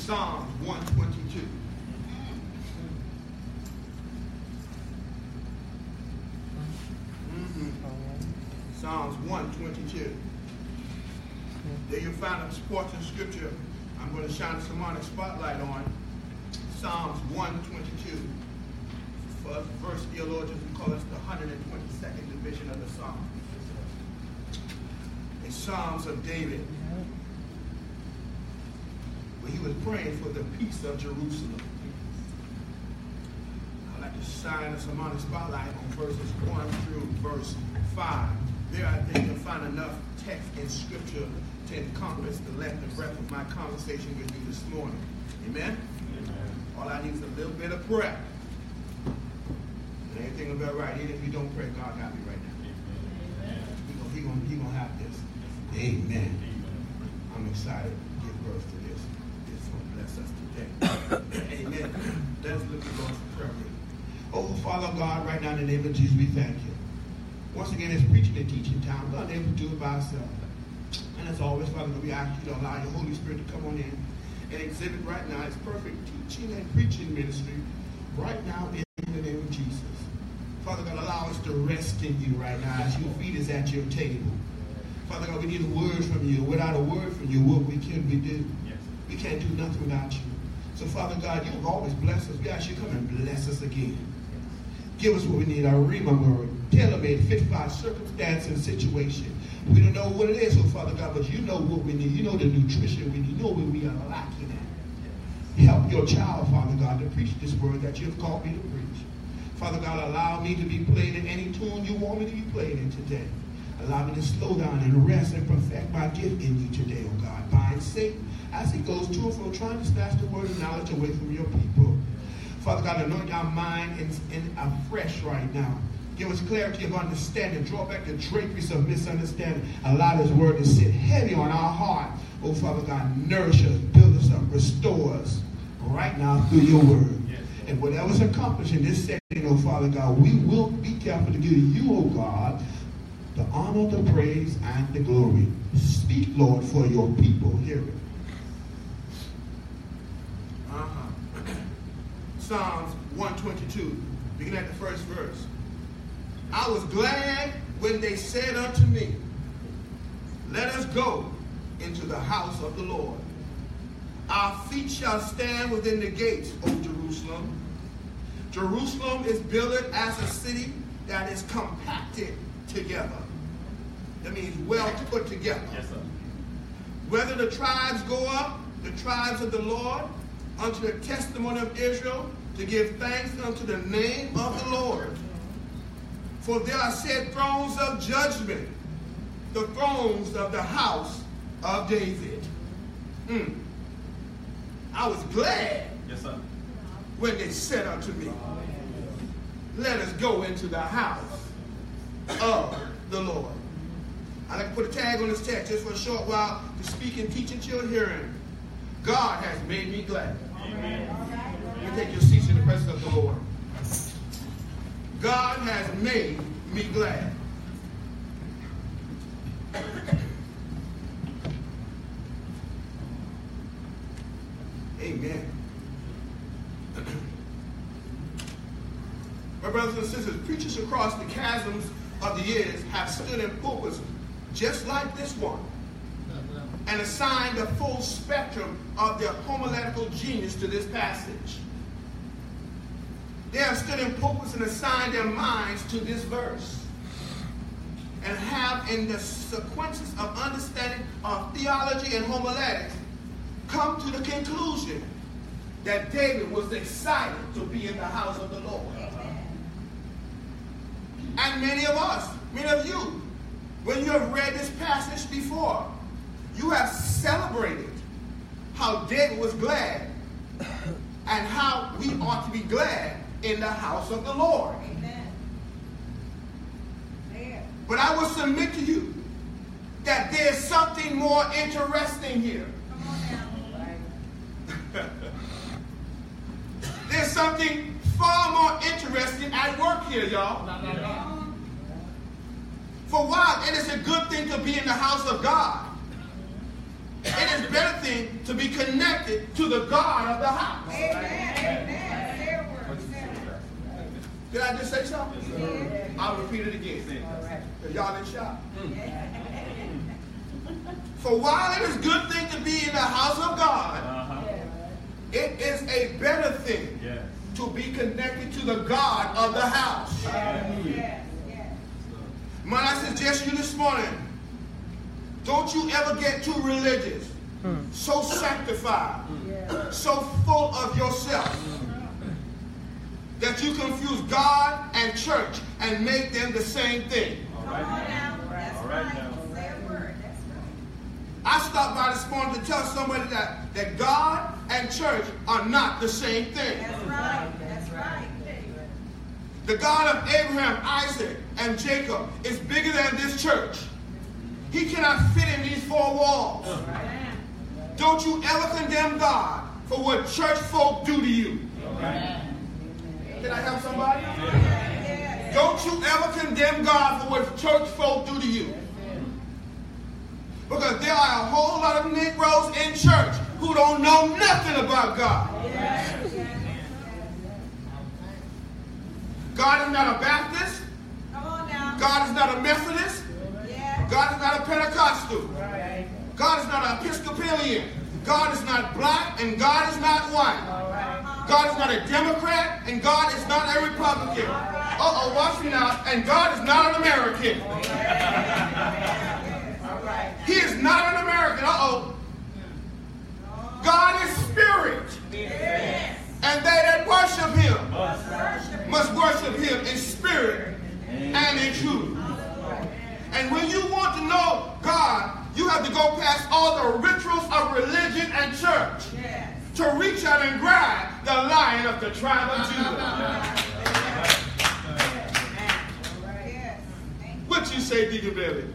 Psalms 122. Psalms 122. There you'll find a supporting scripture I'm going to shine a sermonic spotlight on. Psalms 122. First theologians we call it the 122nd division of the Psalms. It's Psalms of David, where he was praying for the peace of Jerusalem. I'd like to shine a sermonic spotlight on verses 1 through verse 5. There I think you'll find enough text in Scripture to encompass the length and breadth of my conversation with you this morning. Amen? Amen. All I need is a little bit of prayer. And everything will be all right. Even if you don't pray, God got me right now. He gonna have this. Amen. I'm excited to give birth to this. It's going to bless us today. Amen. Let's look at God's prayer. Oh, Father God, right now in the name of Jesus, we thank you. Once again, it's preaching and teaching time. We're unable to do it by ourselves. And as always, Father, we ask you to allow your Holy Spirit to come on in and exhibit right now its perfect teaching and preaching ministry right now in the name of Jesus. Father God, allow us to rest in you right now as your feet is at your table. Father God, we need a word from you. Without a word from you, what can we do? Yes. We can't do nothing without you. So, Father God, you've always blessed us. We ask you to come and bless us again. Give us what we need, our Rhema word, tailor-made, fit for our circumstance and situation. We don't know what it is, oh Father God, but you know what we need. You know the nutrition we need. You know what we are lacking at. Help your child, Father God, to preach this word that you have called me to preach. Father God, allow me to be played in any tune you want me to be played in today. Allow me to slow down and rest and perfect my gift in you today, oh God. Bind Satan as he goes to and fro trying to snatch the word of knowledge away from your people. Father God, anoint our mind in afresh right now. Give us clarity of understanding. Draw back the draperies of misunderstanding. Allow this word to sit heavy on our heart. Oh, Father God, nourish us, build us up, restore us right now through your word. Yes. And whatever's accomplished in this setting, oh, Father God, we will be careful to give you, oh God, the honor, the praise, and the glory. Speak, Lord, for your people. Hear it. Psalms 122, beginning at the first verse. I was glad when they said unto me, let us go into the house of the Lord. Our feet shall stand within the gates, O Jerusalem. Jerusalem is built as a city that is compacted together. That means well put together. Yes, sir. Whether the tribes go up, the tribes of the Lord, unto the testimony of Israel, to give thanks unto the name of the Lord. For there are set thrones of judgment, the thrones of the house of David. I was glad, yes, sir, when they said unto me, let us go into the house of the Lord. I'd like to put a tag on this text just for a short while to speak and teach into your hearing. God has made me glad. Amen. You take your seats in the presence of the Lord. God has made me glad. Amen. My brothers and sisters, preachers across the chasms of the years have stood in pulpits just like this one and assigned the full spectrum of their homiletical genius to this passage. They have stood in pulpits and assigned their minds to this verse and have, in the sequences of understanding of theology and homiletics, come to the conclusion that David was excited to be in the house of the Lord. And many of us, many of you, when you have read this passage before, you have celebrated how David was glad and how we ought to be glad in the house of the Lord. Amen. But I will submit to you that there's something more interesting here. Come on now. There's something far more interesting at work here, y'all. For while it is a good thing to be in the house of God, it is a better thing to be connected to the God of the house. Did I just say something? I'll repeat it again. Y'all didn't shout. For while it is a good thing to be in the house of God, it is a better thing to be connected to the God of the house. Might I suggest you this morning, don't you ever get too religious, so sanctified, so full of yourself, that you confuse God and church and make them the same thing. All right now. I stopped by this morning to tell somebody that God and church are not the same thing. That's right. The God of Abraham, Isaac, and Jacob is bigger than this church. He cannot fit in these four walls. Don't you ever condemn God for what church folk do to you. Can I help somebody? Don't you ever condemn God for what church folk do to you. Because there are a whole lot of Negroes in church who don't know nothing about God. God is not a Baptist. God is not a Methodist. God is not a Pentecostal. God is not an Episcopalian. God is not black and God is not white. God is not a Democrat and God is not a Republican. Watch me now. And God is not an American. He is not an American. God is spirit. And they that worship him must worship him in spirit and in truth. And when you want to know God, you have to go past all the rituals of religion and church to reach out and grab the Lion of the tribe of Judah. What you say, Deacon Billy?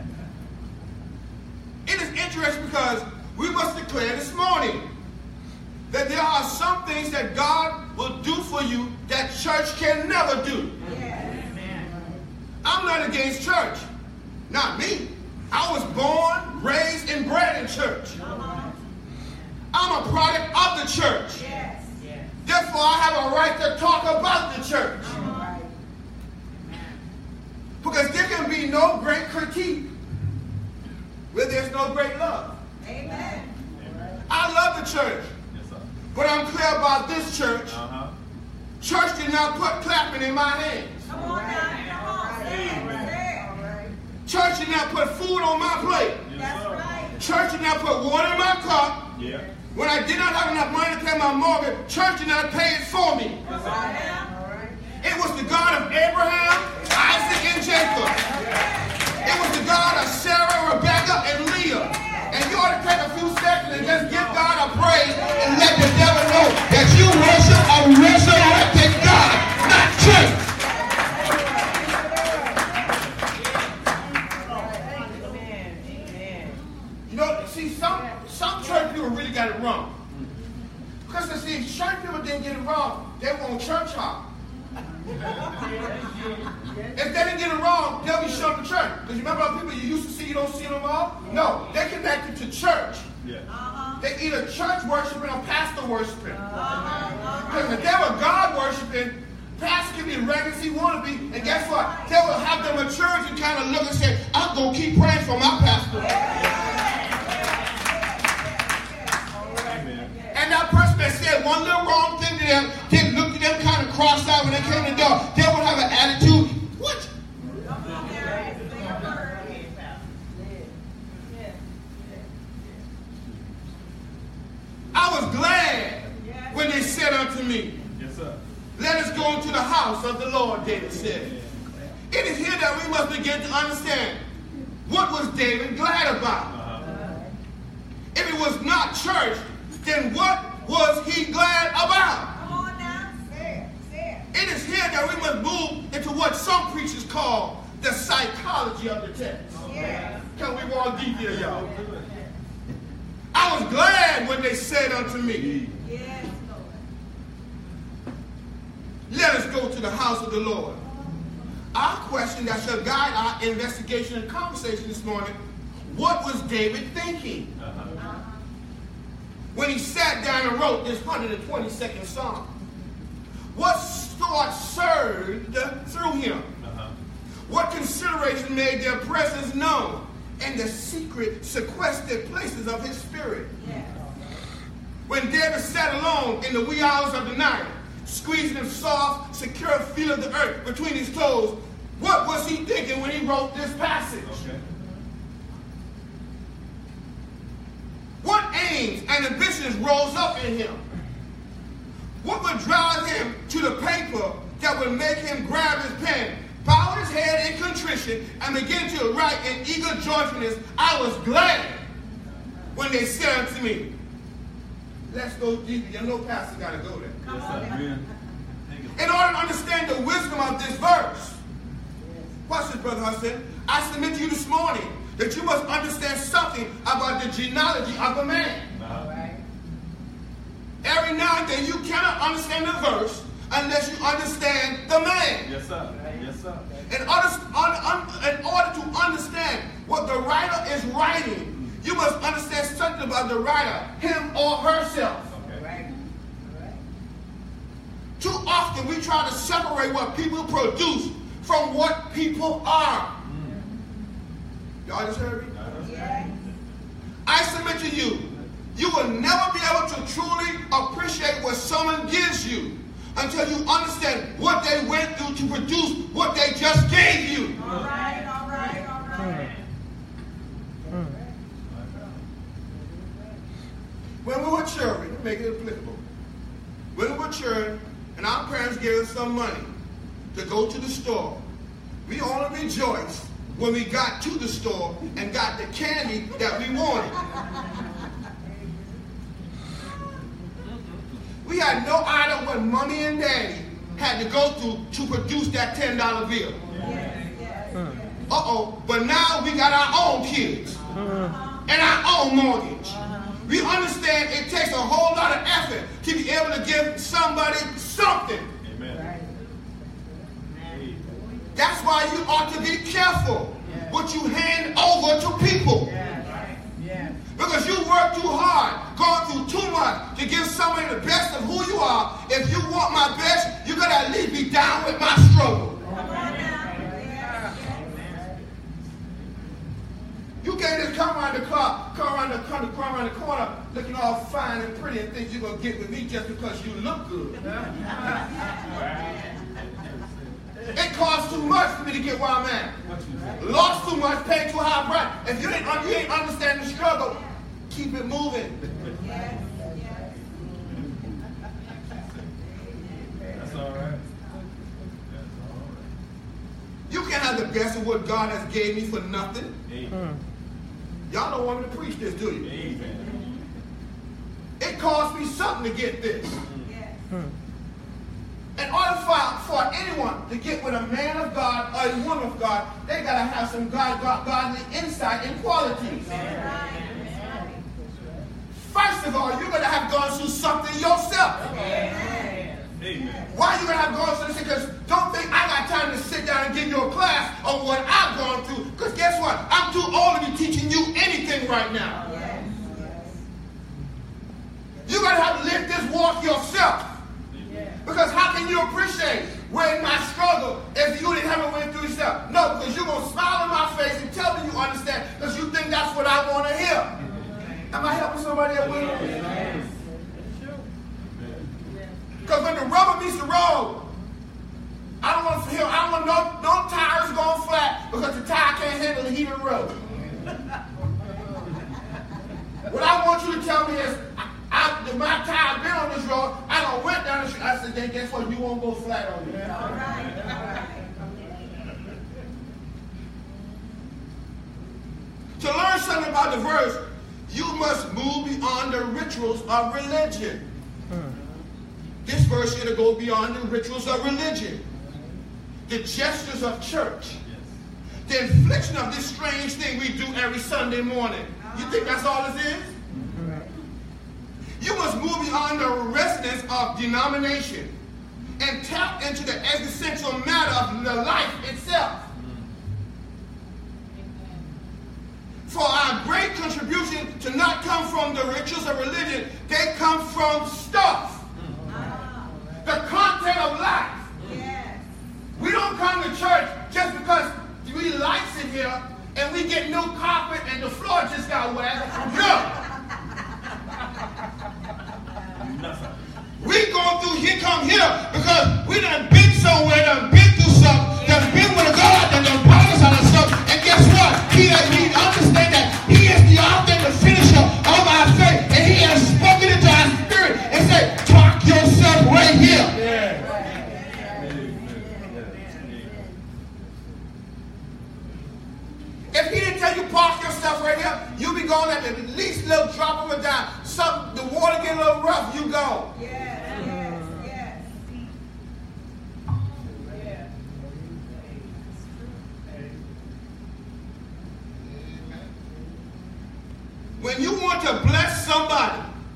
It is interesting because we must declare this morning that there are some things that God will do for you that church can never do. I'm not against church. Not me. I was born, raised, and bred in church. I'm a product of the church. Therefore, I have a right to talk about the church. Because there can be no great critique where there's no great love. Amen. I love the church. But I'm clear about this church. Church did not put clapping in my hands. Come on now. Church did not put food on my plate. That's right. Church did not put water in my cup. When I did not have enough money to pay my mortgage, church did not pay it for me. It was the God of Abraham, Isaac, and Jacob. It was the God of Sarah, Rebecca, and Leah. And you ought to take a few seconds and just give God a praise and let the devil know that you worship a resurrected God, not church. You know, see, some church people really got it wrong. Because, see, church people didn't get it wrong. They want church hop. If they didn't get it wrong, they'll be showing the church. Because you remember how people you used to see, you don't see them all? No, they're connected to church. They either church worshiping or pastor worshiping. Because if they were God worshiping, pastor can be as regular as he want to be. And guess what? They will have the maturity to kind of look and say, I'm going to keep praying for my pastor. And that person that said one little wrong thing to them, didn't look at them kind of cross-eyed when they came to the door. They would have an attitude. What? I was glad when they said unto me, let us go into the house of the Lord, David said. It is here that we must begin to understand what was David glad about. If it was not church, then what was he glad about? Come on now. Say it. It is here that we must move into what some preachers call the psychology of the text. Can we walk deep here, y'all? I was glad when they said unto me, Yes, Lord. let us go to the house of the Lord. Our question that shall guide our investigation and conversation this morning, what was David thinking? when he sat down and wrote this 122nd Psalm? What thought surged through him? What consideration made their presence known in the secret, sequestered places of his spirit? Yes. When David sat alone in the wee hours of the night, squeezing the soft, secure feel of the earth between his toes, what was he thinking when he wrote this passage? Okay. What aims and ambitions rose up in him? What would drive him to the paper that would make him grab his pen, bow his head in contrition, and begin to write in eager joyfulness? I was glad when they said unto me, let's go deeper. You know Pastor got to go there. Yes, sir. In order to understand the wisdom of this verse, watch this, Brother Hudson. I submit to you this morning that you must understand something about the genealogy of a man. Every now and then you cannot understand the verse unless you understand the man. Yes, sir. Yes, sir. In order to understand what the writer is writing, you must understand something about the writer, him or herself. Okay. Too often we try to separate what people produce from what people are. Y'all just heard me? Yes. I submit to you, you will never be able to truly appreciate what someone gives you until you understand what they went through to produce what they just gave you. All right, all right, all right. When we were children, make it applicable. When we were children and our parents gave us some money to go to the store, we only rejoiced when we got to the store and got the candy that we wanted. We had no idea what mommy and daddy had to go through to produce that $10 bill. Yes, yes. But now we got our own kids and our own mortgage. We understand it takes a whole lot of effort to be able to give somebody something. Amen. That's why you ought to be careful what you hand over to people. Because you work too hard, going through too much to give somebody the best of who you are. If you want my best, you got to at least be down with my struggle. You can't just come around the corner looking all fine and pretty and think you're going to get with me just because you look good. It costs too much for me to get where I'm at. Lost too much, paid too high price. If you ain't understand the struggle, keep it moving. That's all right. You can't have the best of what God has gave me for nothing. Amen. Y'all don't want me to preach this, do you? Amen. It cost me something to get this. In order for anyone to get with a man of God or a woman of God, they got to have some godly insight and qualities. First of all, you're going to have gone through something yourself. Amen. Why are you going to have gone through this? Because don't think I got time to sit down and give you a class on what I've gone through. Because guess what? I'm too old to be teaching you anything right now. You're going to have to live this walk yourself. Because how can you appreciate where my struggle if you didn't have it went through yourself? No, because you're going to smile in my face and tell me you understand because you think that's what I want to hear. Am I helping somebody else with it? Because when the rubber meets the road, I don't want to hear, I don't want no tires going flat because the tire can't handle the heat of the road. What I want you to tell me is, my tire been on this road, I done went down the street. I said, then guess what? You won't go flat on me. All right. To learn something about the verse, you must move beyond the rituals of religion. This verse here to go beyond the rituals of religion. The gestures of church. The infliction of this strange thing we do every Sunday morning. You think that's all this is? You must move beyond the residence of denomination and tap into the existential matter of the life itself. For our great contribution to not come from the rituals of religion done been somewhere, done been through something, done been with a God that done brought us out of something. And guess what? We understand that He is the author and the finisher of our faith. And He has spoken into our spirit and said, talk yourself right here. If He didn't tell you park yourself right here, you'll be going at the least little drop of a dime. The water get a little rough, you go. When you want to bless somebody,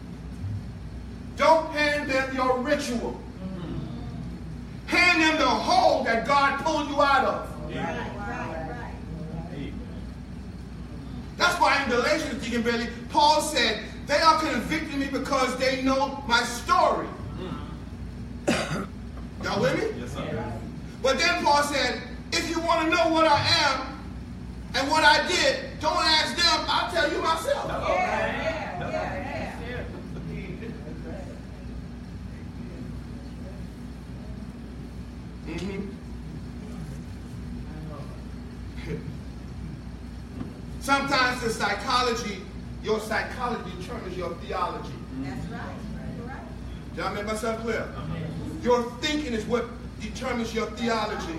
don't hand them your ritual. Hand them the hole that God pulled you out of. That's why in Galatians, Deacon Billy, Paul said, they are convicting me because they know my story. Y'all with me? Yes, sir. But then Paul said, if you want to know what I am and what I did, don't ask them, I'll tell you myself. Sometimes the psychology, your psychology determines your theology. That's right. You're right. Did I make myself clear? Your thinking is what determines your theology.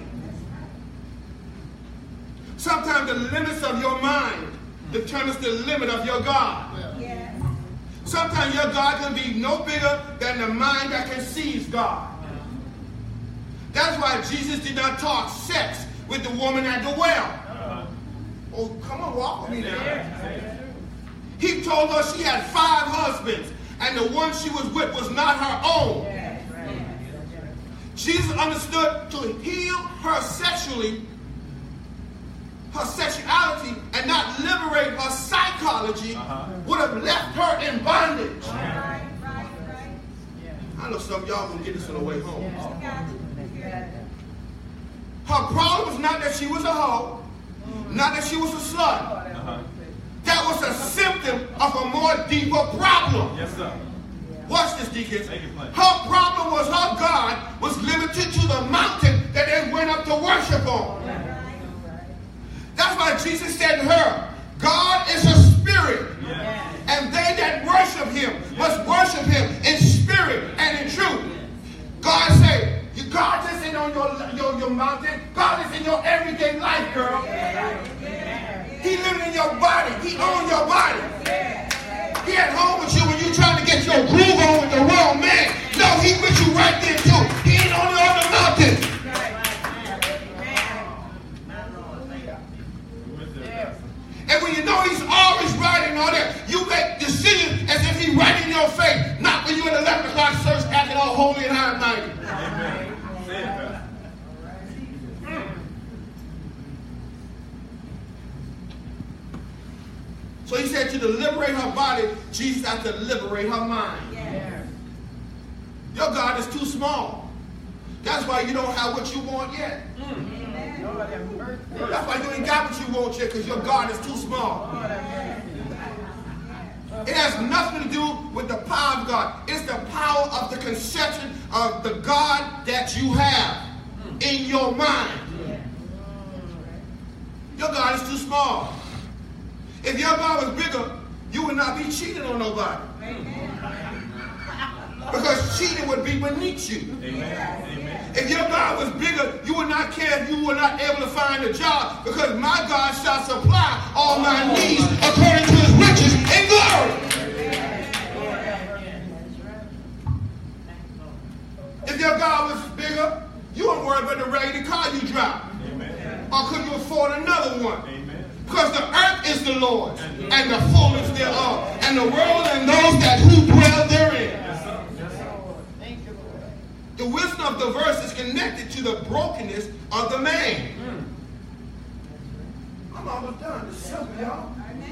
Sometimes the limits of your mind determines the limit of your God. Yes. Sometimes your God can be no bigger than the mind that conceives God. That's why Jesus did not talk sex with the woman at the well. Oh, come on, walk with me now. He told her she had 5 husbands, and the one she was with was not her own. Jesus understood to heal her sexually, her sexuality, and not liberate her psychology would have left her in bondage. Right. I know some of y'all gonna get this on the way home. Got you. Her problem was not that she was a hoe, not that she was a slut. That was a symptom of a more deeper problem. Yes, sir. Watch this, deacons. Make it plain. Her problem was her God was limited to the mountain that they went up to worship on. That's why Jesus said to her, God is a spirit. Yes. And they that worship Him must worship Him in spirit and in truth. God said, God isn't on your mountain. God is in your everyday life, girl. He living in your body. He owns your body. He at home with you when you trying to get your groove on with the wrong man. No, He with you right there too. He ain't only on the mountain. And when you know He's always right and all that, you make decisions as if He's right in your face, not when you're in the 11 o'clock service acting all holy and high-minded. Amen. Say it, Pastor. So He said to liberate her body, Jesus had to liberate her mind. Your God is too small. That's why you don't have what you want yet. That's why you ain't got what you want yet, because your God is too small. It has nothing to do with the power of God. It's the power of the conception of the God that you have in your mind. Your God is too small. If your God was bigger, you would not be cheating on nobody. Because cheating would be beneath you. Amen. If your God was bigger, you would not care if you were not able to find a job, because my God shall supply all my needs according to His riches in glory. If your God was bigger, you wouldn't worry about the raggedy car you drive. Or could you afford another one? Because the earth is the Lord's and the fullness thereof, and the world and those that who dwell therein. The wisdom of the verse is connected to the brokenness of the man. I'm almost done. It's simple, y'all.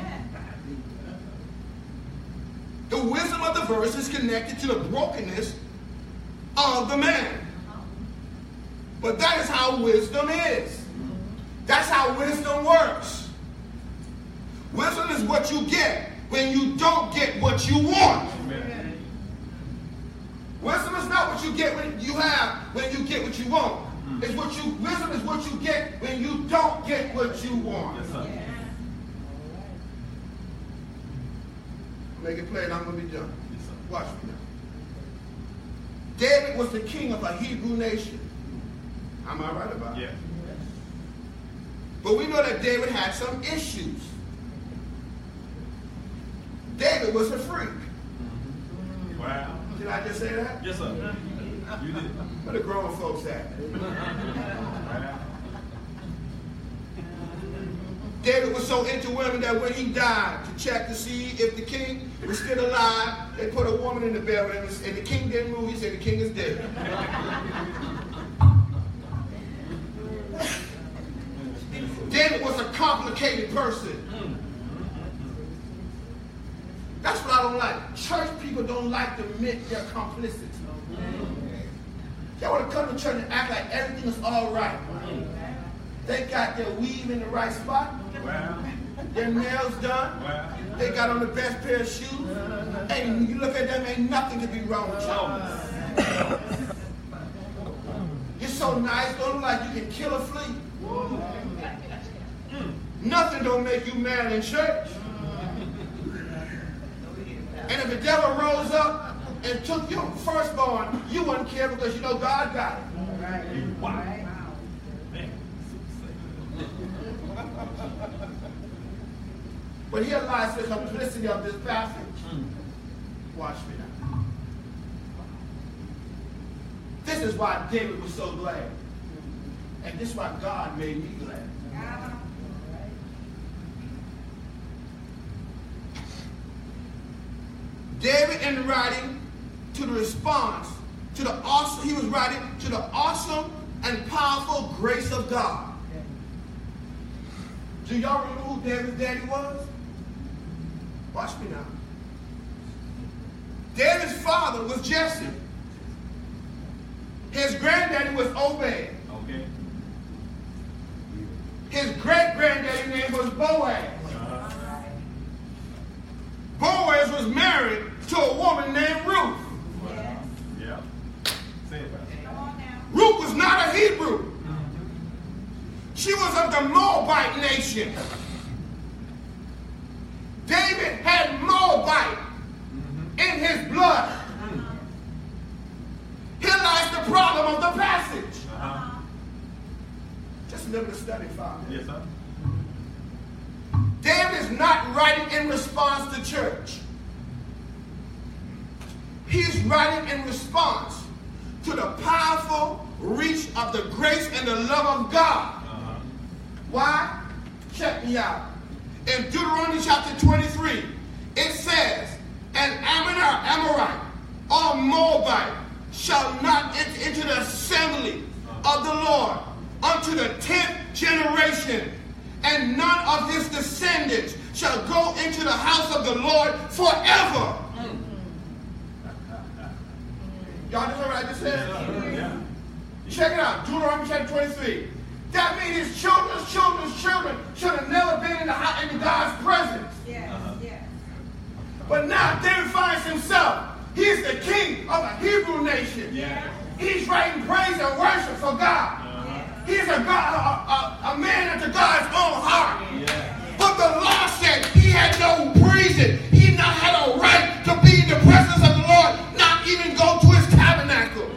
The wisdom of the verse is connected to the brokenness of the man. But that is how wisdom is. That's how wisdom works. Wisdom is what you get when you don't get what you want. Wisdom is not what you get when you have, when you get what you want. It's what you, wisdom is what you get when you don't get what you want. Yes, sir. Make it plain, I'm going to be done. Yes, sir. Watch me now. David was the king of a Hebrew nation. Am I right about it? Yeah. But we know that David had some issues. David was a freak. Wow. Did I just say that? Yes, sir. You did. Where the grown folks at? Wow. David was so into women that when he died, to check to see if the king was still alive, they put a woman in the bed with him, and the king didn't move. He said the king is dead. David was a complicated person. That's what I don't like. Church people don't like to admit their complicity. They want to come to church and act like everything is all right. They got their weave in the right spot. Wow. Their nails done. Wow. They got on the best pair of shoes. And you look at them, ain't nothing to be wrong with you. You're so nice, don't look like you can kill a flea. Nothing don't make you mad in church. And if the devil rose up and took your firstborn, you wouldn't care because you know God got it. Wow. Man. But here lies the complicity of this passage. Watch me now. This is why David was so glad. And this is why God made me glad. David in writing to the response to the awesome, he was writing to the awesome and powerful grace of God. Do y'all remember who David's daddy was? Watch me now. David's father was Jesse. His granddaddy was Obed. Okay. His great-granddaddy name was Boaz. Boaz was married to a woman named Ruth. Wow. Yeah. Say it, Pastor. Ruth was not a Hebrew. She was of the Moabite nation. David had Moabite in his blood. Here lies the problem of the passage. Just remember to study, Father. Yes, sir. David is not writing in response to church. He's writing in response to the powerful reach of the grace and the love of God. Why? Check me out. In Deuteronomy chapter 23, it says, an Amorite or Moabite shall not enter into the assembly of the Lord unto the 10th generation, and none of his descendants shall go into the house of the Lord forever. Y'all just heard what I just said? Yeah. Check it out. Deuteronomy chapter 23. That means his children's children should have never been in God's presence. Yes, yes. But now David finds himself. He's the king of a Hebrew nation. Yeah. He's writing praise and worship for God. He's a man after God's own heart. Yeah. But the law said he had no reason. He not had a right to be in the presence of the Lord, not even go to his tabernacle.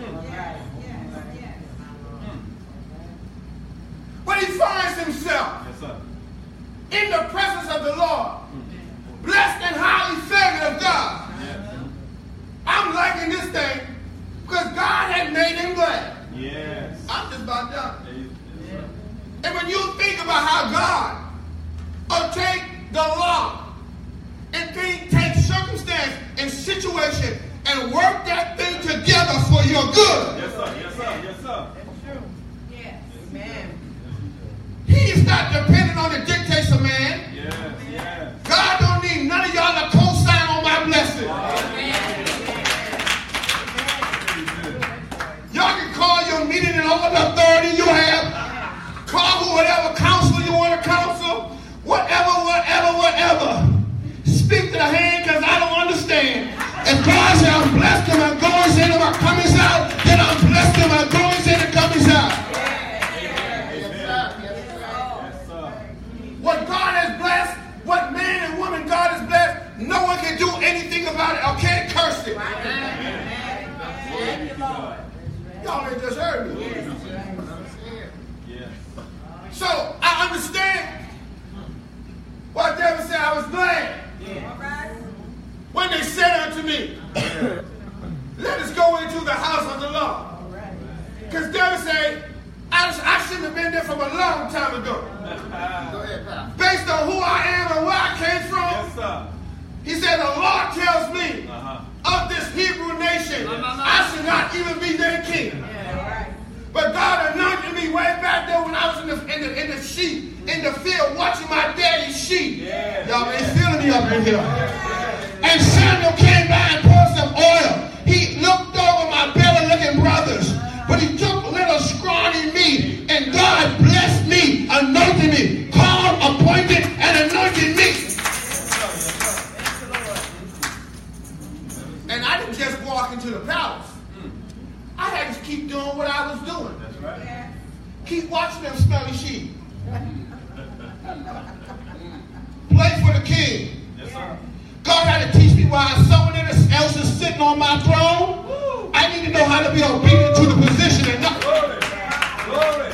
But he finds himself Yes, sir. in the presence of the Lord, blessed and highly favored of God. Yes. I'm liking this thing because God had made him glad. Yes. I'm just about done. Yes, sir. And when you think about how God will take the law and take circumstance and situation and work that thing together for your good. Yes, sir. Yes, sir. Yes, sir. That's true. Yes. Amen. He's not dependent on the dictates of man. Yes. Yes. God don't need none of y'all to co-sign on my blessing. Y'all can call your meeting and all the authority you have. Call for whatever counsel you want to counsel. Whatever. Speak to the hand because I don't understand. If God said I'm blessed and I'm going to say to my Y'all ain't just heard me. Yes. So I understand why David said I was glad when they said unto me, let us go into the house of the Lord. Because David said, I shouldn't have been there from a long time ago. Go ahead, Pal. Based on who I am and where I came from, Yes, sir. he said, the Lord tells me Uh-huh. of this Hebrew nation, I should not even be their king. But God anointed me way back there when I was in the sheep, in the field, watching my daddy's sheep. Yeah. Y'all ain't feeling me up in here. And Samuel came by and poured some oil. He looked over my belly-looking brothers, but he took little scrawny me, and God blessed me, anointed me, called, appointed, and anointed me. And I didn't just walk into the palace. I had to keep doing what I was doing. That's right. Keep watching them smelly sheep. Play for the king. Yes, sir. God had to teach me why someone else is sitting on my throne. I need to know how to be obedient to the position and not. Glory. Glory.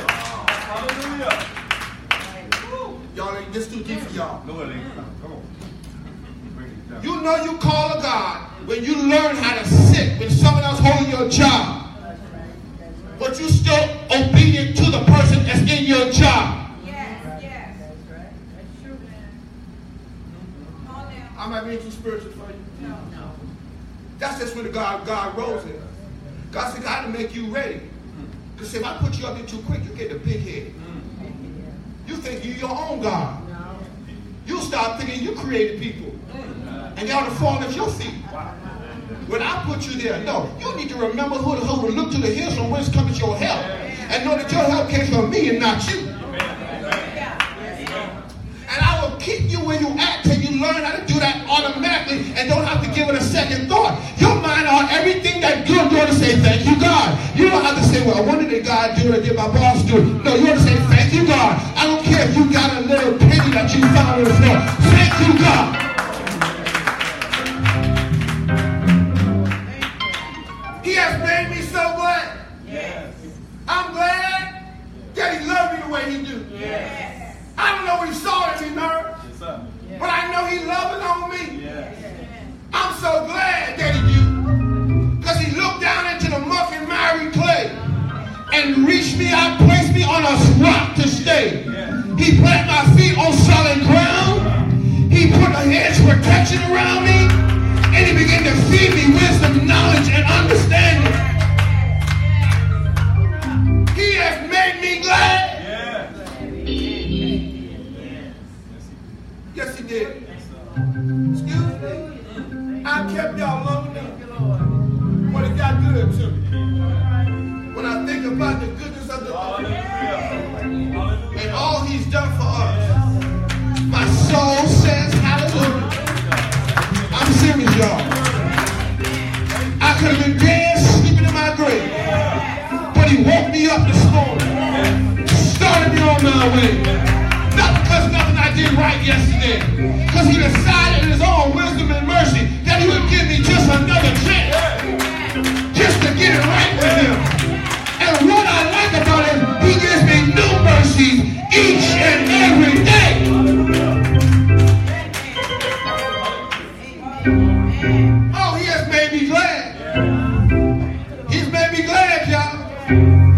Hallelujah. Y'all ain't this too deep for y'all. No, it ain't. Come on. Bring it down. You know you call a God when you learn how to sit when someone else holding your job. But you still obedient to the person that's in your job. Yes. That's right. That's true, man. Call down. I might be too spiritual for you. No. That's just when God rose it. God said, God to make you ready. Because if I put you up there too quick, you get a big head. You think you're your own God. You start thinking you created people. And they ought to fall at your feet. When I put you there, no. You need to remember who to look to the hills from whence cometh your help. And know that your help came from me and not you. And I will keep you where you at till you learn how to do that automatically and don't have to give it a second thought. Your mind on everything that you're doing to say, thank you, God. You don't have to say, well, what did God do or did my boss do? No, you have to say, thank you, God. I don't care if you got a little penny that you found on the floor. Thank you, God. He has made me so glad. Yes. I'm glad that he loved me the way he do. Yes. I don't know what he saw in me, nerd, Yes, sir. but I know he loving on me. Yes. I'm so glad that he do. Because he looked down into the muck and miry clay and reached me out, placed me on a rock to stay. Yes. He planted my feet on solid ground. He put a hedge of protection around me. And he began to feed me wisdom, knowledge, and understanding. He has made me glad. Yes, he did. Excuse me. I kept y'all long enough. But it got good to me. When I think about the goodness of the Lord and all he's done for us, my soul says hallelujah. I'm serious, y'all. I could have been dead, sleeping in my grave. But he woke me up this morning. Started me on my way. Not because nothing I did right yesterday. Because he decided in his own wisdom and mercy that he would give me just another chance. Just to get it right with him. And what I like about him, he gives me new mercies each and every day. Oh, he has made me glad. He's made me glad, y'all.